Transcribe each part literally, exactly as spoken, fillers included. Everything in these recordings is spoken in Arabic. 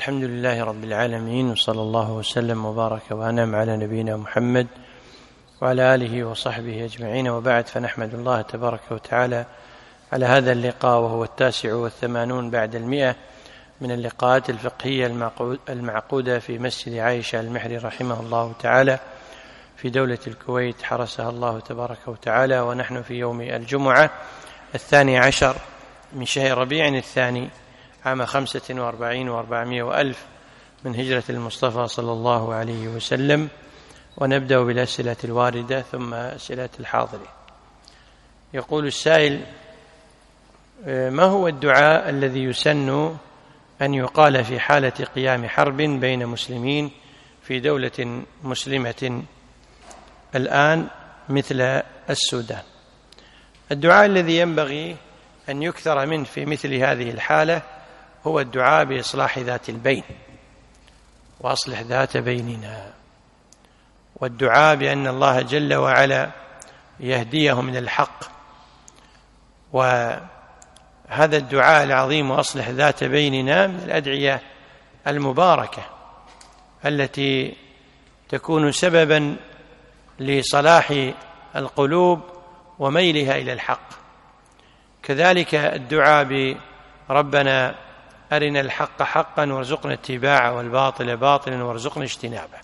الحمد لله رب العالمين، وصلى الله وسلم وبارك وأنعم على نبينا محمد وعلى آله وصحبه أجمعين، وبعد، فنحمد الله تبارك وتعالى على هذا اللقاء، وهو التاسع والثمانون بعد المئة من اللقاءات الفقهية المعقودة في مسجد عائشة المحري رحمه الله تعالى في دولة الكويت حرسها الله تبارك وتعالى. ونحن في يوم الجمعة الثاني عشر من شهر ربيع الثاني عام خمسة وأربعين وأربعمائة وألف من هجرة المصطفى صلى الله عليه وسلم. ونبدأ بالأسئلة الواردة ثم أسئلة الحاضرين. يقول السائل: ما هو الدعاء الذي يسن أن يقال في حالة قيام حرب بين مسلمين في دولة مسلمة الآن مثل السودان؟ الدعاء الذي ينبغي أن يكثر منه في مثل هذه الحالة هو الدعاء بإصلاح ذات البين، وأصلح ذات بيننا، والدعاء بأن الله جل وعلا يهديهم إلى الحق. وهذا الدعاء العظيم وأصلح ذات بيننا من الأدعية المباركة التي تكون سببا لصلاح القلوب وميلها إلى الحق. كذلك الدعاء بربنا أرنا الحق حقا وارزقنا اتباعه والباطل باطلا وارزقنا اجتنابه.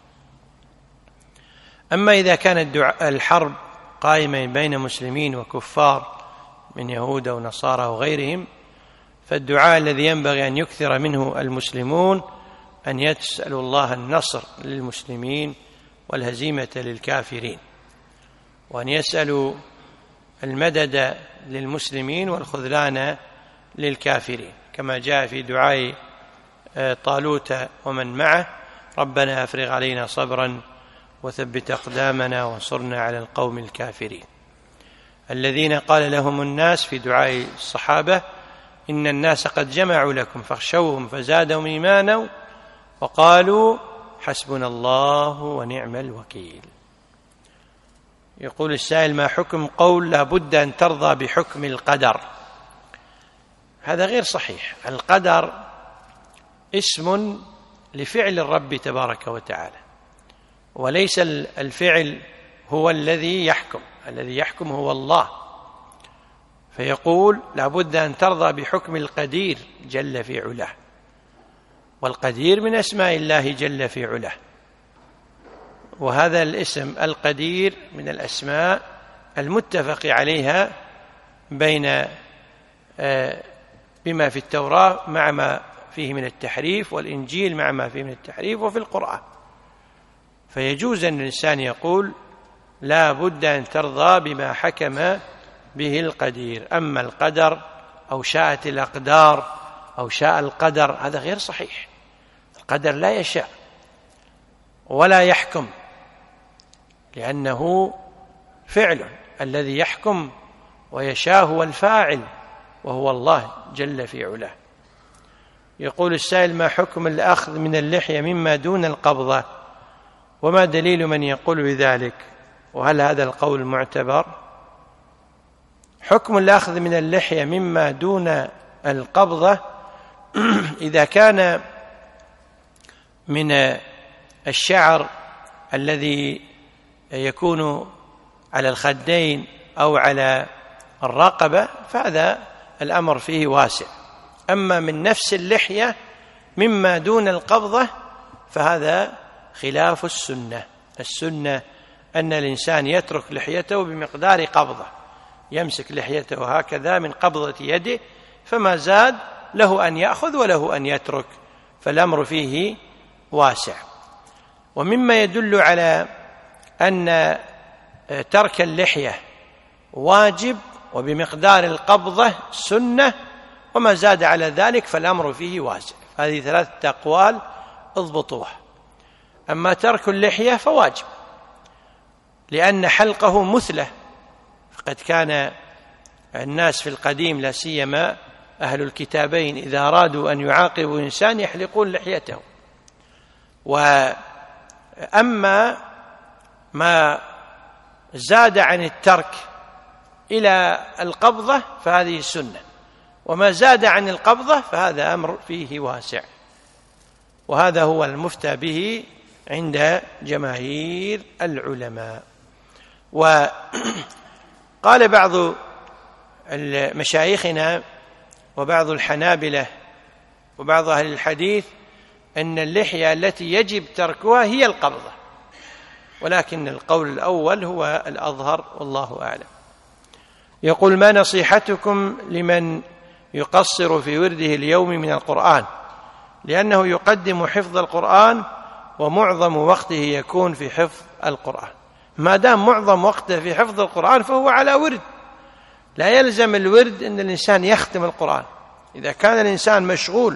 أما إذا كانت الحرب قائمة بين مسلمين وكفار من يهود ونصارى وغيرهم، فالدعاء الذي ينبغي أن يكثر منه المسلمون أن يسألوا الله النصر للمسلمين والهزيمة للكافرين، وأن يسألوا المدد للمسلمين والخذلان للكافرين، كما جاء في دعاء طالوت ومن معه: ربنا أفرغ علينا صبرا وثبت أقدامنا وانصرنا على القوم الكافرين. الذين قال لهم الناس في دعاء الصحابة: إن الناس قد جمعوا لكم فاخشوهم فزادهم إيمانا وقالوا حسبنا الله ونعم الوكيل. يقول السائل: ما حكم قول لا بد أن ترضى بحكم القدر؟ هذا غير صحيح. القدر اسم لفعل الرب تبارك وتعالى، وليس الفعل هو الذي يحكم، الذي يحكم هو الله. فيقول لا بد أن ترضى بحكم القدير جل في علاه، والقدير من أسماء الله جل في علاه، وهذا الاسم القدير من الأسماء المتفق عليها بين بما في التوراة مع ما فيه من التحريف، والإنجيل مع ما فيه من التحريف، وفي القرآن. فيجوز أن الإنسان يقول لا بد أن ترضى بما حكم به القدير. أما القدر أو شاءت الأقدار أو شاء القدر، هذا غير صحيح. القدر لا يشاء ولا يحكم، لأنه فعل. الذي يحكم ويشاء هو الفاعل، وهو الله جل في علاه. يقول السائل: ما حكم الأخذ من اللحية مما دون القبضة، وما دليل من يقول بذلك، وهل هذا القول معتبر؟ حكم الأخذ من اللحية مما دون القبضة إذا كان من الشعر الذي يكون على الخدين أو على الرقبة فهذا الأمر فيه واسع. أما من نفس اللحية مما دون القبضة فهذا خلاف السنة. السنة أن الإنسان يترك لحيته بمقدار قبضة، يمسك لحيته هكذا من قبضة يده، فما زاد له أن يأخذ وله أن يترك، فالأمر فيه واسع. ومما يدل على أن ترك اللحية واجب وبمقدار القبضة سنة، وما زاد على ذلك فالأمر فيه واسع. هذه ثلاثة أقوال اضبطوها. أما ترك اللحية فواجب، لأن حلقه مثلة، فقد كان الناس في القديم لا سيما أهل الكتابين إذا أرادوا أن يعاقبوا إنسان يحلقون لحيته. وأما ما زاد عن الترك إلى القبضة فهذه السنة، وما زاد عن القبضة فهذا أمر فيه واسع. وهذا هو المفتى به عند جماهير العلماء. وقال بعض مشايخنا وبعض الحنابلة وبعض أهل الحديث أن اللحية التي يجب تركها هي القبضة، ولكن القول الأول هو الأظهر والله أعلم. يقول: ما نصيحتكم لمن يقصر في ورده اليومي من القرآن، لأنه يقدم حفظ القرآن ومعظم وقته يكون في حفظ القرآن؟ ما دام معظم وقته في حفظ القرآن فهو على ورد، لا يلزم الورد أن الإنسان يختم القرآن. إذا كان الإنسان مشغول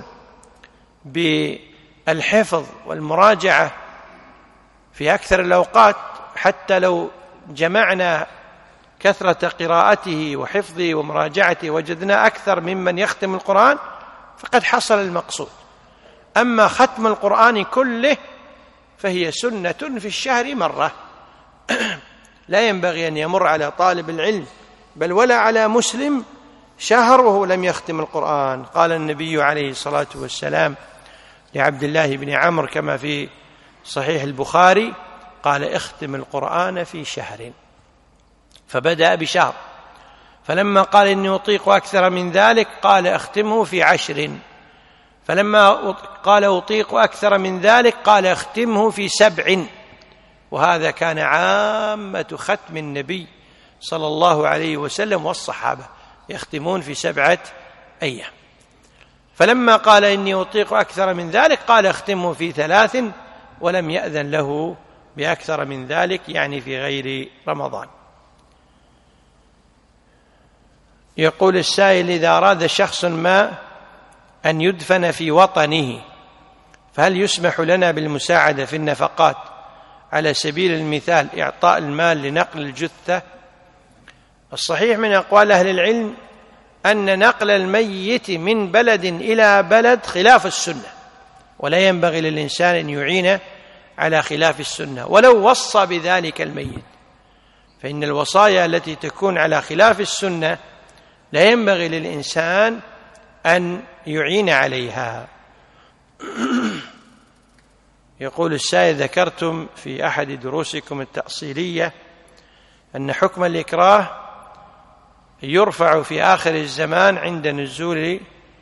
بالحفظ والمراجعة في أكثر الأوقات، حتى لو جمعنا كثرة قراءته وحفظه ومراجعته وجدنا أكثر ممن يختم القرآن، فقد حصل المقصود. أما ختم القرآن كله فهي سنة في الشهر مرة، لا ينبغي أن يمر على طالب العلم بل ولا على مسلم شهر وهو لم يختم القرآن. قال النبي عليه الصلاة والسلام لعبد الله بن عمرو كما في صحيح البخاري، قال: اختم القرآن في شهر. فبدأ بشهر، فلما قال: إني أطيق أكثر من ذلك، قال: اختمه في عشر. فلما قال: أطيق أكثر من ذلك، قال: اختمه في سبع. وهذا كان عامة ختم النبي صلى الله عليه وسلم والصحابة، يختمون في سبعة أيام. فلما قال: إني أطيق أكثر من ذلك، قال: اختمه في ثلاث، ولم يأذن له بأكثر من ذلك، يعني في غير رمضان. يقول السائل: إذا أراد شخص ما أن يدفن في وطنه، فهل يسمح لنا بالمساعدة في النفقات، على سبيل المثال إعطاء المال لنقل الجثة؟ الصحيح من أقوال أهل العلم أن نقل الميت من بلد إلى بلد خلاف السنة، ولا ينبغي للإنسان أن يعين على خلاف السنة ولو وصى بذلك الميت، فإن الوصايا التي تكون على خلاف السنة لا ينبغي للإنسان أن يعين عليها. يقول السائل: ذكرتم في أحد دروسكم التأصيلية أن حكم الإكراه يرفع في آخر الزمان عند نزول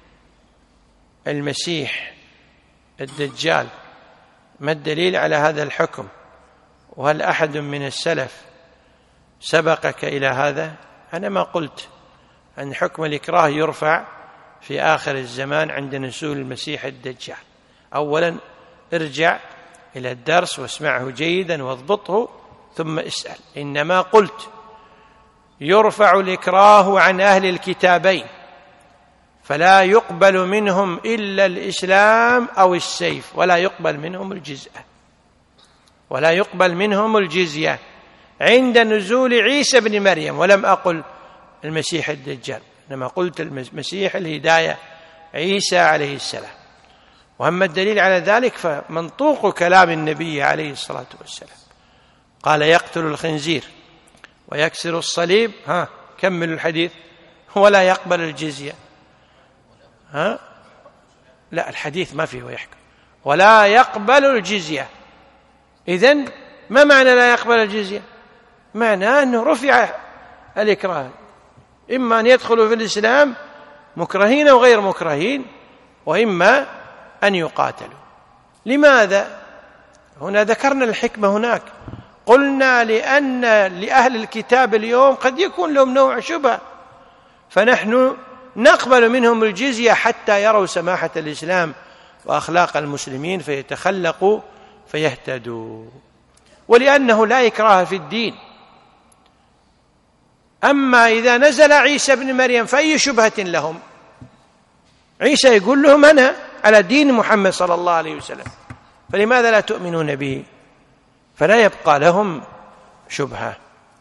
المسيح الدجال، ما الدليل على هذا الحكم؟ وهل أحد من السلف سبقك إلى هذا؟ أنا ما قلت أن حكم الإكراه يرفع في آخر الزمان عند نزول المسيح الدجال. أولا ارجع إلى الدرس واسمعه جيدا واضبطه ثم اسأل. إنما قلت يرفع الإكراه عن أهل الكتابين، فلا يقبل منهم إلا الإسلام أو السيف، ولا يقبل منهم الجزية ولا يقبل منهم الجزية عند نزول عيسى بن مريم. ولم أقل المسيح الدجال، إنما قلت المسيح الهداية عيسى عليه السلام. وأما الدليل على ذلك فمنطوق كلام النبي عليه الصلاة والسلام، قال: يقتل الخنزير ويكسر الصليب، ها كمل الحديث، ولا يقبل الجزية. ها لا، الحديث ما فيه ويحكم ولا يقبل الجزية. إذن ما معنى لا يقبل الجزية؟ معناه أنه رفع الإكراه، إما أن يدخلوا في الإسلام مكرهين وغير مكرهين، وإما أن يقاتلوا. لماذا؟ هنا ذكرنا الحكمة هناك، قلنا لأن لأهل الكتاب اليوم قد يكون لهم نوع شبهة، فنحن نقبل منهم الجزية حتى يروا سماحة الإسلام وأخلاق المسلمين فيتخلقوا فيهتدوا، ولأنه لا إكراه في الدين. أما إذا نزل عيسى بن مريم فأي شبهة لهم؟ عيسى يقول لهم أنا على دين محمد صلى الله عليه وسلم، فلماذا لا تؤمنون به؟ فلا يبقى لهم شبهة.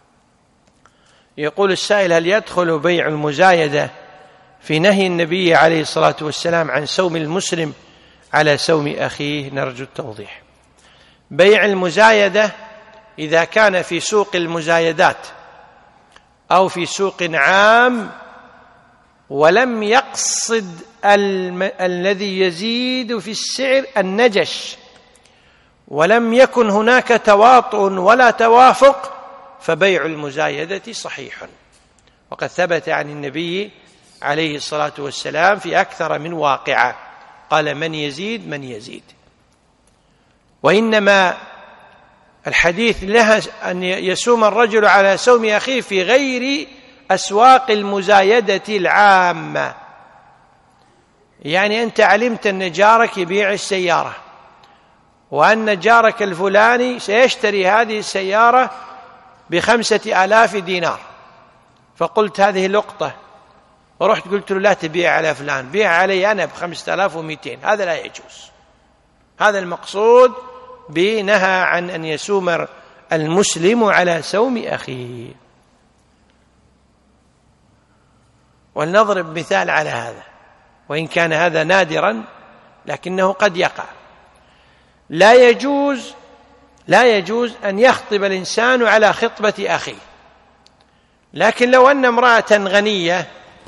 يقول السائل: هل يدخل بيع المزايدة في نهي النبي عليه الصلاة والسلام عن سوم المسلم على سوم أخيه؟ نرجو التوضيح. بيع المزايدة إذا كان في سوق المزايدات أو في سوق عام ولم يقصد الم... الذي يزيد في السعر النجش، ولم يكن هناك تواطؤ ولا توافق، فبيع المزايدة صحيح. وقد ثبت عن النبي عليه الصلاة والسلام في أكثر من واقعة قال: من يزيد من يزيد. وإنما الحديث لها أن يسوم الرجل على سوم أخيه في غير أسواق المزايدة العامة. يعني أنت علمت أن جارك يبيع السيارة، وأن جارك الفلاني سيشتري هذه السيارة بخمسة آلاف دينار، فقلت هذه لقطة، ورحت قلت له: لا تبيع على فلان، بيع علي أنا بخمسة آلاف ومئتين. هذا لا يجوز. هذا المقصود بنهى عن أن يسوم المسلم على سوم أخيه. ولنضرب مثال على هذا، وإن كان هذا نادرا لكنه قد يقع. لا يجوز لا يجوز أن يخطب الإنسان على خطبة أخيه، لكن لو أن امرأة غنية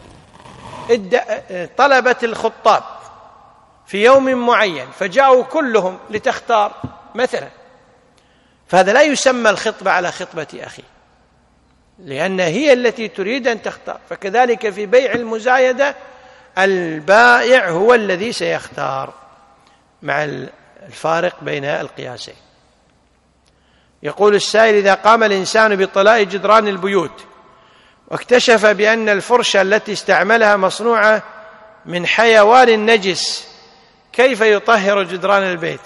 طلبت الخطاب في يوم معين فجاءوا كلهم لتختار مثلا، فهذا لا يسمى الخطبة على خطبة أخيه، لأن هي التي تريد أن تختار. فكذلك في بيع المزايدة البائع هو الذي سيختار مع الفارق بين القياسين. يقول السائل: إذا قام الإنسان بطلاء جدران البيوت واكتشف بأن الفرشة التي استعملها مصنوعة من حيوان نجس، كيف يطهر جدران البيت؟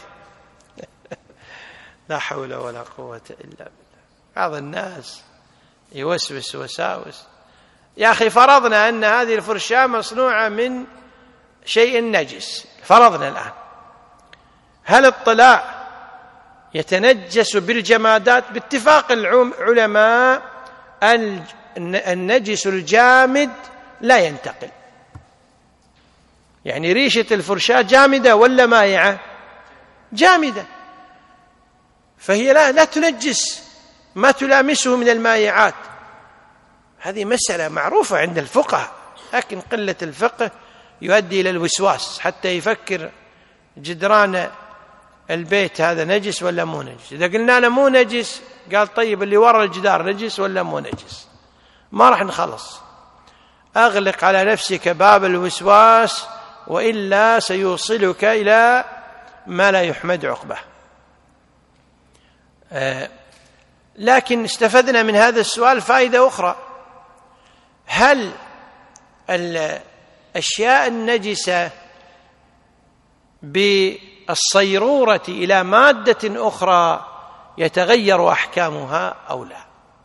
لا حول ولا قوة إلا بالله. بعض الناس يوسوس وساوس. يا أخي، فرضنا أن هذه الفرشاة مصنوعة من شيء نجس، فرضنا الآن، هل الطلاء يتنجس بالجمادات؟ باتفاق العلماء النجس الجامد لا ينتقل. يعني ريشة الفرشاة جامدة ولا مائعة؟ جامدة، فهي لا, لا تنجس ما تلامسه من المائعات. هذه مسألة معروفة عند الفقهاء، لكن قلة الفقه يؤدي إلى الوسواس حتى يفكر جدران البيت هذا نجس ولا مو نجس. إذا قلنا له مو نجس قال: طيب اللي وراء الجدار نجس ولا مو نجس؟ ما راح نخلص. أغلق على نفسك باب الوسواس، وإلا سيوصلك إلى ما لا يحمد عقبه. آه لكن استفدنا من هذا السؤال فائدة أخرى: هل الأشياء النجسة بالصيرورة إلى مادة أخرى يتغير أحكامها أو لا؟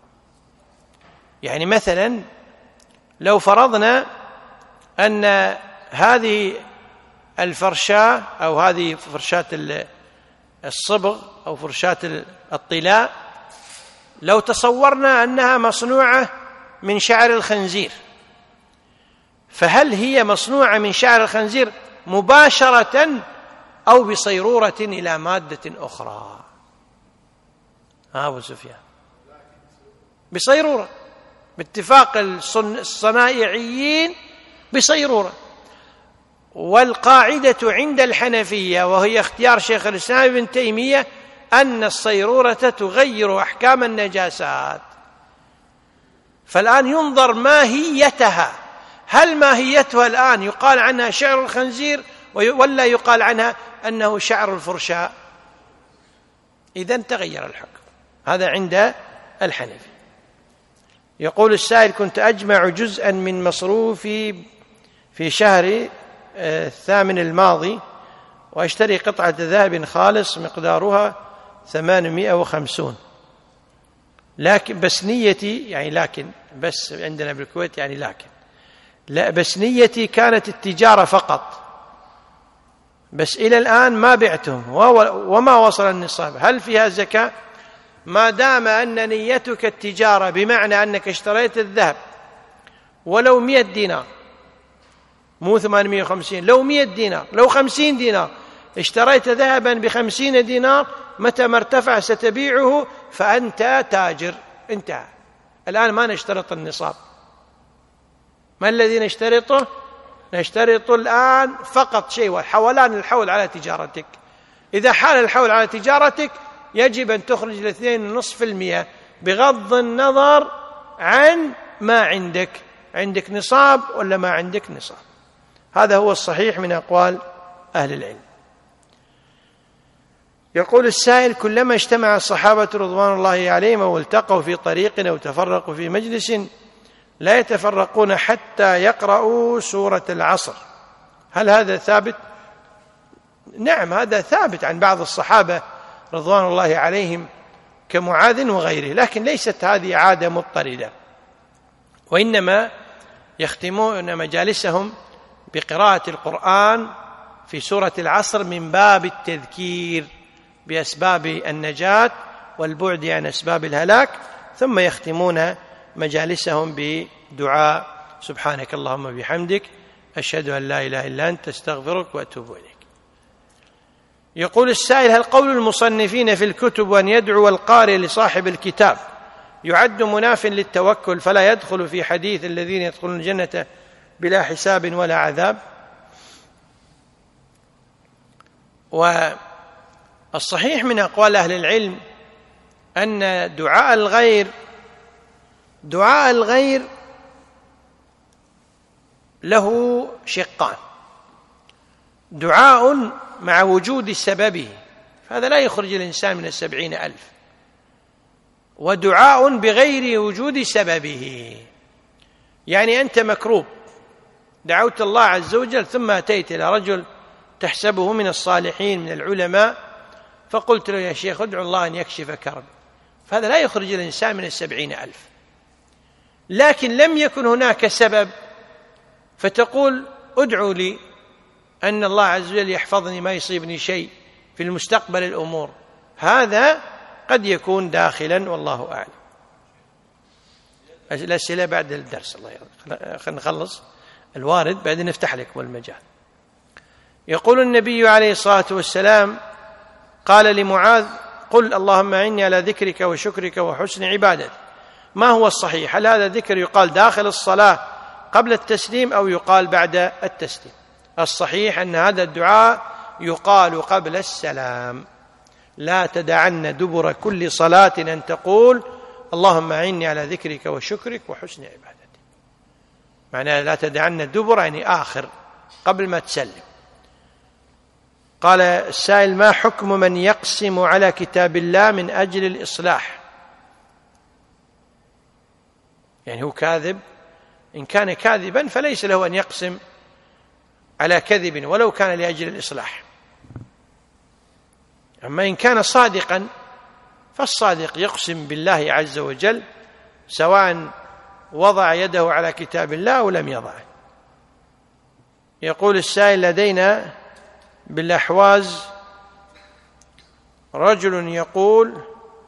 يعني مثلا لو فرضنا أن هذه الفرشاة أو هذه فرشاة الصبغ أو فرشاة الطلاء، لو تصورنا أنها مصنوعة من شعر الخنزير، فهل هي مصنوعة من شعر الخنزير مباشرة أو بصيرورة إلى مادة أخرى؟ ها أبو سفيان؟ بصيرورة، باتفاق الصنائعيين بصيرورة. والقاعدة عند الحنفية، وهي اختيار شيخ الإسلام ابن تيمية، أن الصيرورة تغير أحكام النجاسات. فالآن ينظر ماهيتها، هل ماهيتها الآن يقال عنها شعر الخنزير ولا يقال عنها أنه شعر الفرشاة؟ إذن تغير الحكم. هذا عند الحنفي. يقول السائل: كنت أجمع جزءا من مصروفي في شهر الثامن الماضي وأشتري قطعة ذهب خالص مقدارها ثمانمائة وخمسون، لكن بس نيتي يعني لكن بس عندنا بالكويت يعني لكن لا بس نيتي كانت التجارة فقط، بس إلى الآن ما بعتهم وما وصل النصاب، هل فيها زكاة؟ ما دام أن نيتك التجارة بمعنى أنك اشتريت الذهب ولو مئة دينار، مو ثمانمائة وخمسين، لو مئة دينار، لو خمسين دينار، اشتريت ذهبا بخمسين دينار، متى ما ارتفع ستبيعه فأنت تاجر، انتهى. الآن ما نشترط النصاب. ما الذي نشترطه؟ نشترط الآن فقط شيء، حولان الحول على تجارتك. إذا حال الحول على تجارتك يجب أن تخرج الاثنين ونصف المئة بغض النظر عن ما عندك، عندك نصاب ولا ما عندك نصاب. هذا هو الصحيح من أقوال أهل العلم. يقول السائل: كلما اجتمع الصحابة رضوان الله عليهم والتقوا في طريق أو تفرقوا في مجلس لا يتفرقون حتى يقرأوا سورة العصر، هل هذا ثابت؟ نعم، هذا ثابت عن بعض الصحابة رضوان الله عليهم كمعاذ وغيره، لكن ليست هذه عادة مضطردة، وإنما يختمون مجالسهم بقراءة القرآن في سورة العصر من باب التذكير بأسباب النجاة والبعد عن أسباب الهلاك، ثم يختمون مجالسهم بدعاء سبحانك اللهم وبحمدك أشهد أن لا إله إلا أنت أستغفرك وأتوب إليك. يقول السائل: هل قول المصنفين في الكتب أن يدعو القارئ لصاحب الكتاب يعد مناف للتوكل فلا يدخل في حديث الذين يدخلون الجنة بلا حساب ولا عذاب؟ والصحيح من أقوال أهل العلم أن دعاء الغير دعاء الغير له شقان: دعاء مع وجود سببه، فهذا لا يخرج الإنسان من السبعين ألف، ودعاء بغير وجود سببه، يعني أنت مكروب دعوت الله عز وجل ثم أتيت إلى رجل تحسبه من الصالحين من العلماء فقلت له: يا شيخ ادعو الله أن يكشف كرب، فهذا لا يخرج الإنسان من السبعين ألف. لكن لم يكن هناك سبب فتقول: ادعو لي أن الله عز وجل يحفظني ما يصيبني شيء في المستقبل الأمور، هذا قد يكون داخلا والله أعلم. الأسئلة بعد الدرس، الله يرضى، خلينا نخلص الوارد بعدين نفتح لكم المجال. يقول النبي عليه الصلاة والسلام قال لمعاذ: قل اللهم أعني على ذكرك وشكرك وحسن عبادتك. ما هو الصحيح؟ هل هذا ذكر يقال داخل الصلاة قبل التسليم أو يقال بعد التسليم؟ الصحيح أن هذا الدعاء يقال قبل السلام. لا تدعن دبر كل صلاة أن تقول اللهم أعني على ذكرك وشكرك وحسن عبادتك، معناه لا تدعن الدبر يعني آخر قبل ما تسلم. قال السائل: ما حكم من يقسم على كتاب الله من أجل الإصلاح؟ يعني هو كاذب، إن كان كاذبا فليس له أن يقسم على كذب ولو كان لأجل الإصلاح. أما إن كان صادقا فالصادق يقسم بالله عز وجل سواء وضع يده على كتاب الله أو لم يضعه. يقول السائل: لدينا بالأحواز رجل يقول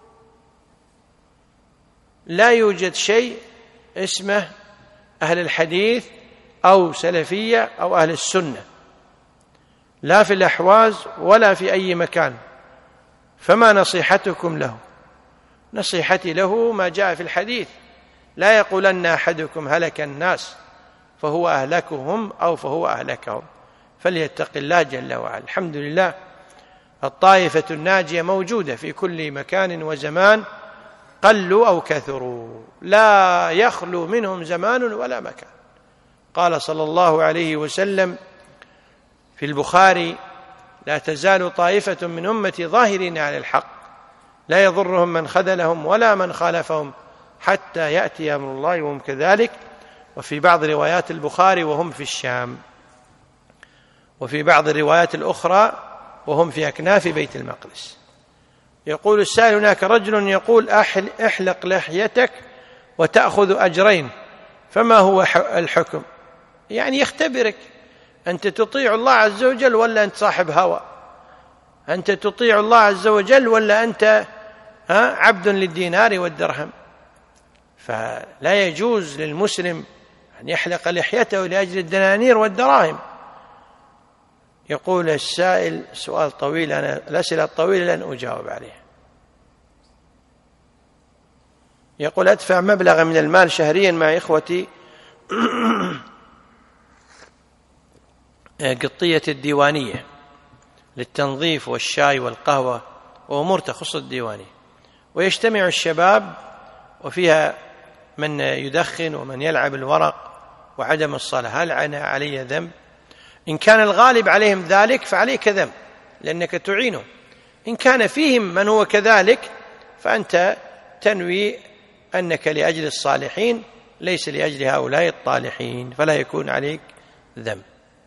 لا يوجد شيء اسمه أهل الحديث أو سلفية أو أهل السنة، لا في الأحواز ولا في أي مكان، فما نصيحتكم له؟ نصيحتي له ما جاء في الحديث: لا يقولن أحدكم هلك الناس فهو أهلكهم أو فهو أهلكهم، فليتق الله جل وعلا. الحمد لله الطائفة الناجية موجودة في كل مكان وزمان، قلوا أو كثروا، لا يخلو منهم زمان ولا مكان. قال صلى الله عليه وسلم في البخاري: لا تزال طائفة من أمتي ظاهرين على الحق لا يضرهم من خذلهم ولا من خالفهم حتى يأتي أمر الله وهم كذلك. وفي بعض روايات البخاري وهم في الشام، وفي بعض الروايات الأخرى وهم في أكناف بيت المقدس. يقول السائل: هناك رجل يقول احلق لحيتك وتأخذ أجرين، فما هو الحكم؟ يعني يختبرك، أنت تطيع الله عز وجل ولا أنت صاحب هوى؟ أنت تطيع الله عز وجل ولا أنت عبد للدينار والدرهم؟ فلا يجوز للمسلم أن يحلق لحيته لأجل الدنانير والدراهم. يقول السائل: سؤال طويل، أنا الأسئلة الطويلة لن أجاوب عليها. يقول: أدفع مبلغا من المال شهريا مع إخوتي قطية الديوانية للتنظيف والشاي والقهوة وأمور تخص الديوانية، ويجتمع الشباب وفيها من يدخن ومن يلعب الورق وعدم الصلاة، هل أنا علي ذنب؟ إن كان الغالب عليهم ذلك فعليك ذنب لأنك تعينه، إن كان فيهم من هو كذلك فأنت تنوي أنك لأجل الصالحين ليس لأجل هؤلاء الطالحين، فلا يكون عليك ذنب.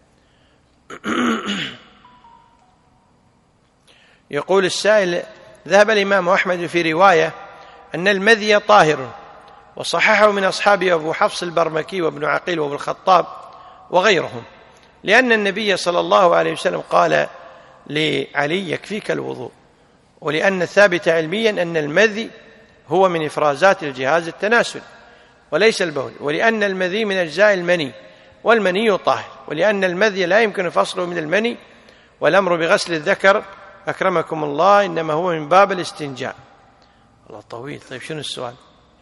يقول السائل: ذهب الإمام أحمد في رواية أن المذي طاهر، وصححه من أصحابه أبو حفص البرمكي وابن عقيل وابن الخطاب وغيرهم، لأن النبي صلى الله عليه وسلم قال لعلي: يكفيك الوضوء، ولأن الثابت علميا أن المذي هو من إفرازات الجهاز التناسلي وليس البول، ولأن المذي من أجزاء المني والمني طاهر، ولأن المذي لا يمكن فصله من المني، والأمر بغسل الذكر أكرمكم الله إنما هو من باب الاستنجاء. الله طويل. طيب شنو السؤال؟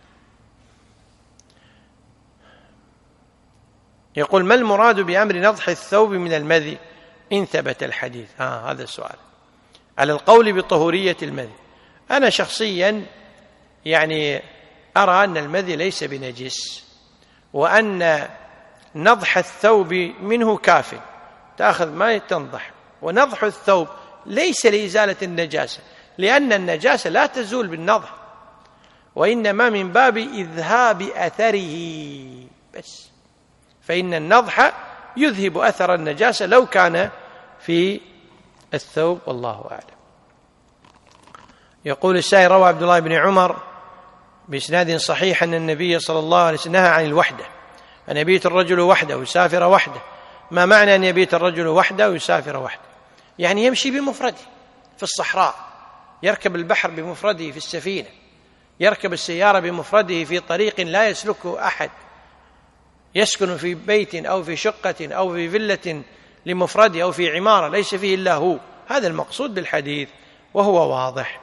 يقول: ما المراد بأمر نضح الثوب من المذي إن ثبت الحديث؟ آه هذا السؤال. على القول بطهورية المذي، أنا شخصيا يعني أرى أن المذي ليس بنجس، وأن نضح الثوب منه كاف، تأخذ ما تنضح، ونضح الثوب ليس لإزالة النجاسة، لأن النجاسة لا تزول بالنضح، وإنما من باب إذهاب أثره بس، فإن النضح يذهب أثر النجاسة لو كان في الثوب، والله أعلم. يقول السائل: روى عبد الله بن عمر بإسناد صحيح أن النبي صلى الله عليه وسلم نهى عن الوحدة، أن يبيت الرجل وحده ويسافر وحده. ما معنى أن يبيت الرجل وحده ويسافر وحده؟ يعني يمشي بمفرده في الصحراء، يركب البحر بمفرده في السفينة، يركب السيارة بمفرده في طريق لا يسلكه أحد، يسكن في بيت أو في شقة أو في فيلة لمفرده أو في عمارة ليس فيه إلا هو، هذا المقصود بالحديث وهو واضح.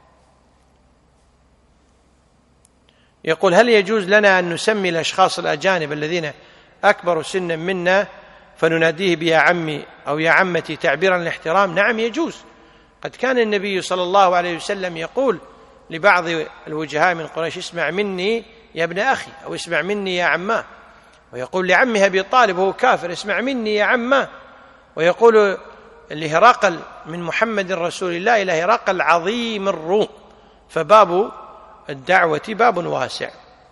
يقول: هل يجوز لنا أن نسمي الأشخاص الأجانب الذين أكبر سنا منا فنناديه بيا عمي أو يا عمتي تعبيرا للاحترام؟ نعم يجوز. قد كان النبي صلى الله عليه وسلم يقول لبعض الوجهاء من قريش: اسمع مني يا ابن أخي، أو اسمع مني يا عماه، ويقول لعمه أبي طالب وهو كافر: اسمع مني يا عماه، ويقول لهرقل من محمد رسول الله إلى هرقل عظيم الروم. فباب الدعوة باب واسع.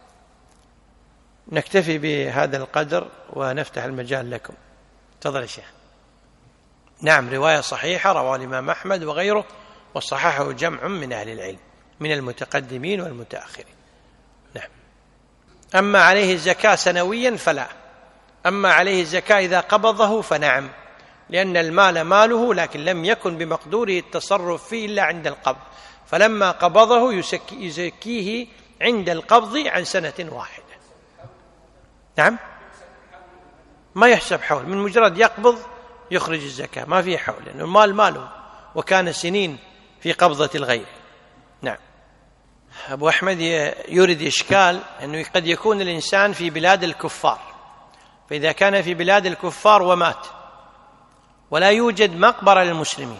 نكتفي بهذا القدر ونفتح المجال لكم. تفضل يا شيخ. نعم، رواية صحيحة رواه الإمام أحمد وغيره، وصححه جمع من أهل العلم من المتقدمين والمتأخرين. نعم. أما عليه الزكاة سنويا فلا، أما عليه الزكاة إذا قبضه فنعم، لأن المال ماله لكن لم يكن بمقدوره التصرف فيه إلا عند القبض، فلما قبضه يزكيه عند القبض عن سنة واحدة. نعم، ما يحسب حول، من مجرد يقبض يخرج الزكاة، ما فيه حول، لأن المال ماله وكان سنين في قبضة الغير. نعم. أبو أحمد يورد إشكال أنه قد يكون الإنسان في بلاد الكفار، فإذا كان في بلاد الكفار ومات ولا يوجد مقبرة للمسلمين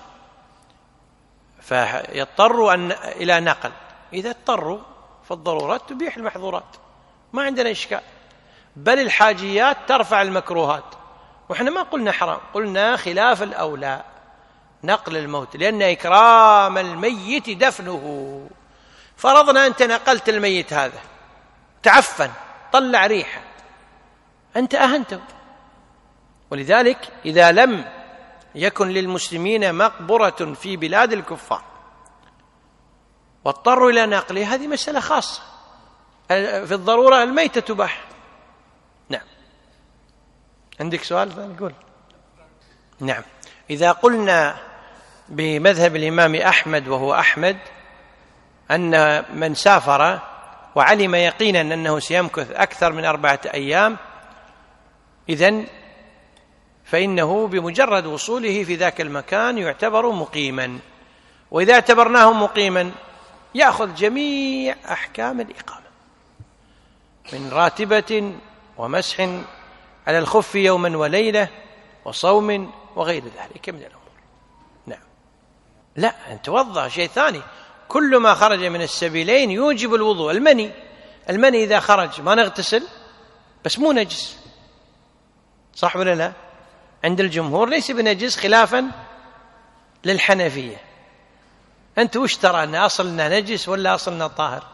فيضطر أن إلى نقل، إذا اضطروا فالضرورات تبيح المحظورات، ما عندنا إشكال، بل الحاجيات ترفع المكروهات، وإحنا ما قلنا حرام، قلنا خلاف الأولى نقل الموت، لأن إكرام الميت دفنه. فرضنا أنت نقلت الميت هذا تعفن طلع ريحة، أنت أهنته، ولذلك إذا لم يكن للمسلمين مقبرة في بلاد الكفار واضطروا إلى نقله، هذه مسألة خاصة، في الضرورة الميتة تباح. نعم. عندك سؤال؟ نقول نعم. إذا قلنا بمذهب الإمام أحمد وهو أحمد أن من سافر وعلم يقينا أنه سيمكث أكثر من أربعة أيام، إذن فإنه بمجرد وصوله في ذاك المكان يعتبر مقيما، وإذا اعتبرناه مقيما يأخذ جميع أحكام الإقامة من راتبة ومسح على الخف يوما وليلة وصوم وغير ذلك من الأمور. نعم. لا، أن توضأ شيء ثاني. كل ما خرج من السبيلين يوجب الوضوء. المني المني إذا خرج ما نغتسل، بس مو نجس، صح ولا لا؟ عند الجمهور ليس بنجس خلافا للحنفية. أنت وش ترى، أن أصلنا نجس ولا أصلنا طاهر؟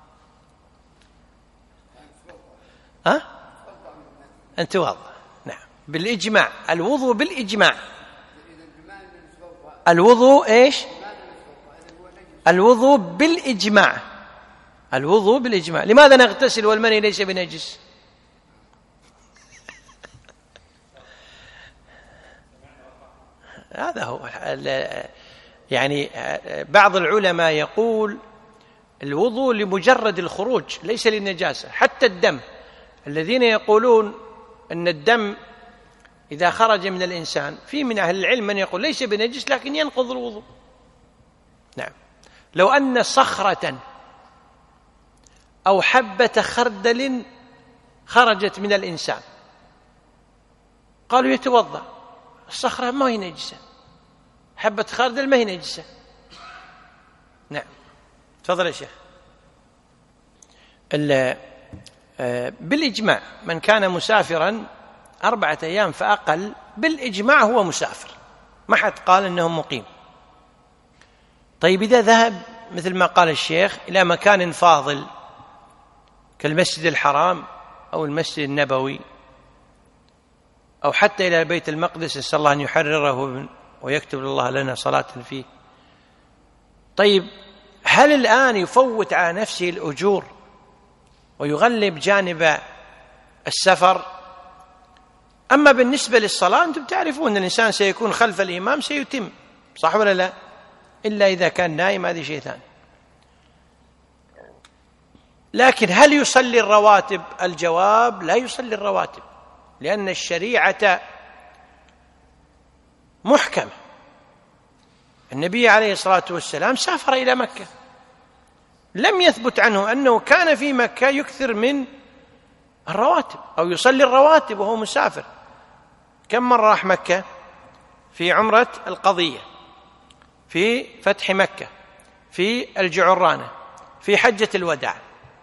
ها؟ أنت واضح. نعم، بالإجماع. الوضوء بالإجماع. الوضوء إيش؟ الوضوء بالإجماع. الوضوء بالإجماع. لماذا نغتسل والمني ليس بنجس؟ هذا هو. يعني بعض العلماء يقول الوضوء لمجرد الخروج ليس للنجاسة. حتى الدم، الذين يقولون أن الدم إذا خرج من الإنسان، في من أهل العلم من يقول ليس بنجس لكن ينقض الوضوء. نعم. لو أن صخرة أو حبة خردل خرجت من الإنسان قالوا يتوضأ. الصخرة ما هي نجسة، حبة خردل ما هي نجسة. نعم. تفضل يا شيخ. بالإجماع من كان مسافرا أربعة أيام فأقل بالإجماع هو مسافر، ما حد قال أنه مقيم. طيب إذا ذهب مثل ما قال الشيخ إلى مكان فاضل كالمسجد الحرام أو المسجد النبوي أو حتى إلى بيت المقدس، نسأل الله أن يحرره ويكتب الله لنا صلاة فيه، طيب هل الآن يفوت على نفسه الأجور ويغلب جانب السفر؟ أما بالنسبة للصلاة أنتم تعرفون أن الإنسان سيكون خلف الإمام سيتم، صح ولا لا؟ إلا إذا كان نائم، هذه شيء ثاني. لكن هل يصلي الرواتب؟ الجواب لا يصلي الرواتب، لأن الشريعة محكمة. النبي عليه الصلاة والسلام سافر إلى مكة، لم يثبت عنه أنه كان في مكة يكثر من الرواتب أو يصلي الرواتب وهو مسافر. كم مرة راح مكة؟ في عمرة القضية، في فتح مكة، في الجعرانة، في حجة الوداع.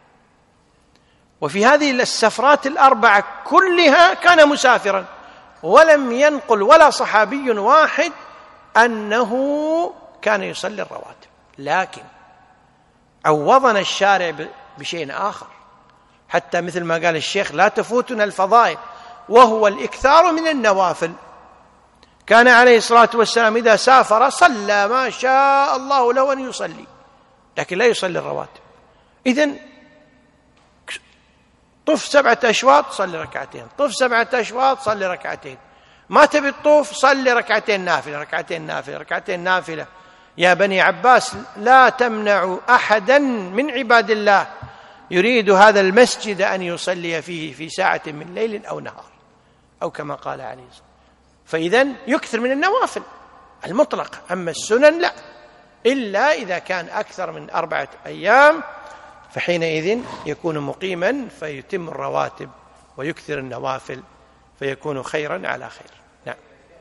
وفي هذه السفرات الأربعة كلها كان مسافرا، ولم ينقل ولا صحابي واحد أنه كان يصلي الرواتب. لكن عوضنا الشارع بشيء آخر، حتى مثل ما قال الشيخ لا تفوتنا الفضائل، وهو الإكثار من النوافل. كان عليه الصلاة والسلام إذا سافر صلى ما شاء الله له أن يصلي، لكن لا يصلي الرواتب. إذن طف سبعة أشواط صلي ركعتين، طف سبعة أشواط صلي ركعتين، ما تبي الطوف صلي ركعتين نافلة، ركعتين نافلة، ركعتين نافلة. يا بني عباس لا تمنعوا أحدا من عباد الله يريد هذا المسجد أن يصلي فيه في ساعة من ليل أو نهار، أو كما قال عليه الصلاة. فإذن يكثر من النوافل المطلق، أما السنن لا، إلا إذا كان أكثر من أربعة أيام فحينئذ يكون مقيما فيتم الرواتب ويكثر النوافل فيكون خيرا على خير. نعم.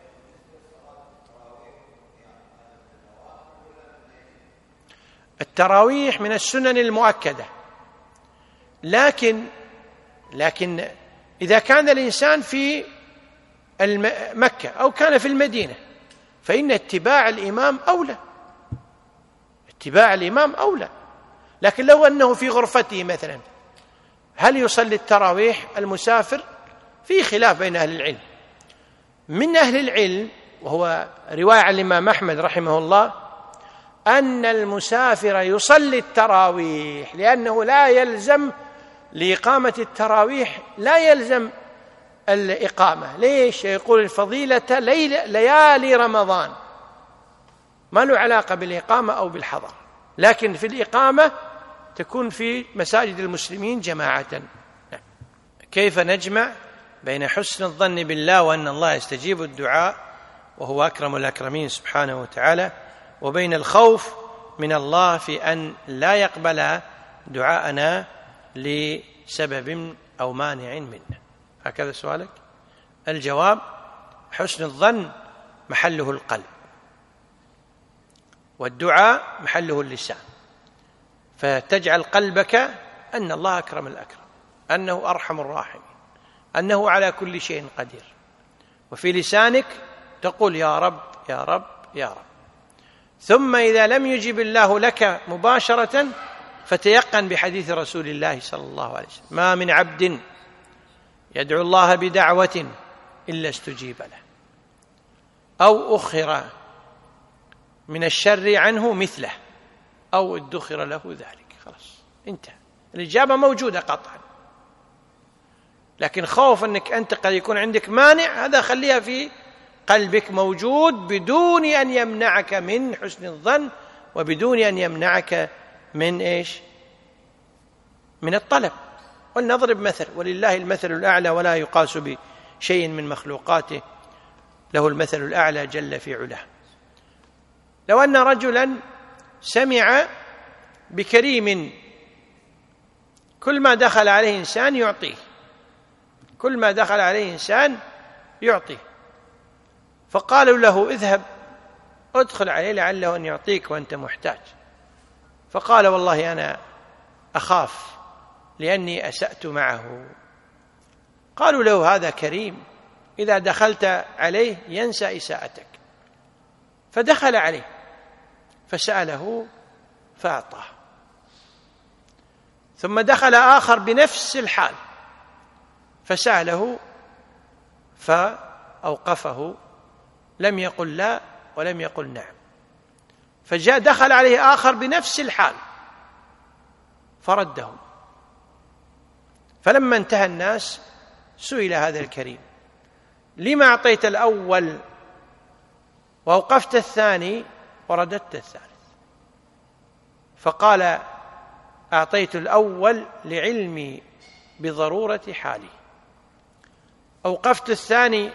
التراويح من السنن المؤكدة، لكن لكن إذا كان الإنسان في مكة أو كان في المدينة فإن اتباع الإمام أولى، اتباع الإمام أولى. لكن لو أنه في غرفته مثلا، هل يصلي التراويح المسافر؟ في خلاف بين أهل العلم. من أهل العلم وهو رواية عن الإمام أحمد رحمه الله أن المسافر يصلي التراويح، لأنه لا يلزم لإقامة التراويح لا يلزم الإقامة. ليش؟ يقول الفضيلة ليل ليالي رمضان، ما له علاقة بالإقامة أو بالحضر، لكن في الإقامة تكون في مساجد المسلمين جماعة. كيف نجمع بين حسن الظن بالله وأن الله يستجيب الدعاء وهو أكرم الأكرمين سبحانه وتعالى، وبين الخوف من الله في أن لا يقبل دعاءنا لسبب أو مانع منه؟ هكذا سؤالك؟ الجواب: حسن الظن محله القلب، والدعاء محله اللسان، فتجعل قلبك أن الله أكرم الأكرم، أنه أرحم الراحمين، أنه على كل شيء قدير، وفي لسانك تقول يا رب يا رب يا رب. ثم إذا لم يجب الله لك مباشرة فتيقن بحديث رسول الله صلى الله عليه وسلم: ما من عبد يدعو الله بدعوة إلا استجيب له، أو أخر من الشر عنه مثله، أو ادخر له ذلك. خلاص انتهى، الإجابة موجودة قطعا، لكن خوف أنك أنت قد يكون عندك مانع، هذا خليها في قلبك موجود بدون أن يمنعك من حسن الظن، وبدون أن يمنعك من إيش؟ من الطلب. ولنضرب مثل، ولله المثل الأعلى ولا يقاس بشيء من مخلوقاته، له المثل الأعلى جل في علاه. لو أن رجلا سمع بكريم كل ما دخل عليه إنسان يعطيه، كل ما دخل عليه إنسان يعطيه، فقالوا له: اذهب ادخل عليه لعله أن يعطيك وأنت محتاج. فقال: والله أنا أخاف لأني أسأت معه. قالوا له: هذا كريم، إذا دخلت عليه ينسى إساءتك. فدخل عليه فسأله فأعطاه، ثم دخل آخر بنفس الحال فسأله فأوقفه، لم يقل لا ولم يقل نعم. فجاء دخل عليه آخر بنفس الحال فرده. فلما انتهى الناس سئل هذا الكريم: لما أعطيت الأول وأوقفت الثاني ورددت الثالث؟ فقال: أعطيت الأول لعلمي بضرورة حالي، أوقفت الثاني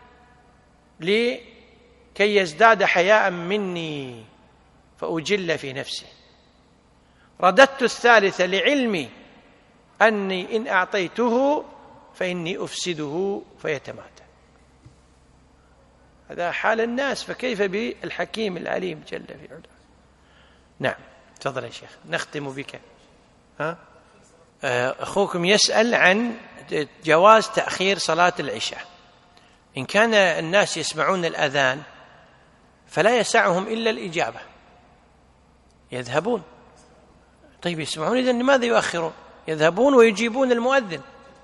لكي يزداد حياء مني فأجل في نفسه، رددت الثالث لعلمي أني إن أعطيته فإني أفسده فيتمادى. هذا حال الناس، فكيف بالحكيم العليم جل في علاه. نعم، تفضل يا شيخ، نختم بك. ها؟ أخوكم يسأل عن جواز تأخير صلاة العشاء. إن كان الناس يسمعون الأذان فلا يسعهم إلا الإجابة، يذهبون. طيب يسمعون، إذن لماذا يؤخرون؟ يذهبون ويجيبون المؤذن.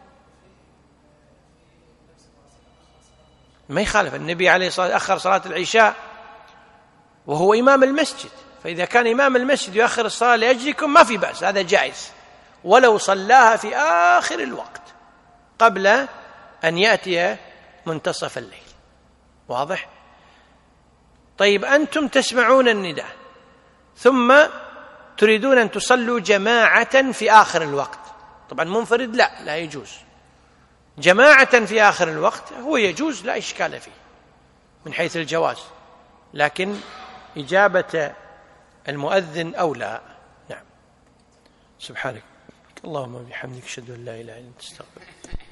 ما يخالف، النبي عليه الصلاة والسلام أخر صلاة العشاء وهو إمام المسجد، فإذا كان إمام المسجد يؤخر الصلاة لأجلكم ما في بأس، هذا جائز، ولو صلاها في آخر الوقت قبل أن يأتي منتصف الليل. واضح؟ طيب أنتم تسمعون النداء ثم تريدون أن تصلوا جماعة في آخر الوقت، طبعا منفرد لا لا يجوز، جماعة في آخر الوقت هو يجوز، لا إشكال فيه من حيث الجواز، لكن إجابة المؤذن أولى. نعم. سبحانك اللهم وبحمدك أشهد أن لا إله إلا أنت أستغفرك.